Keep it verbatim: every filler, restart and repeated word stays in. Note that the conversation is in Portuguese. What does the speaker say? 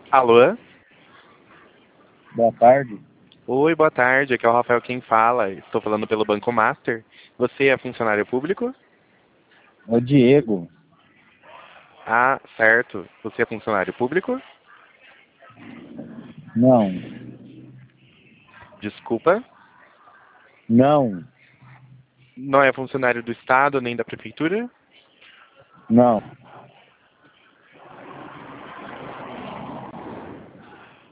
Alô? Boa tarde. Oi, boa tarde. Aqui é o Rafael quem fala. Estou falando pelo Banco Master. Você é funcionário público? É o Diego. Ah, certo. Você é funcionário público? Não. Desculpa. Não. Não é funcionário do Estado nem da Prefeitura? Não.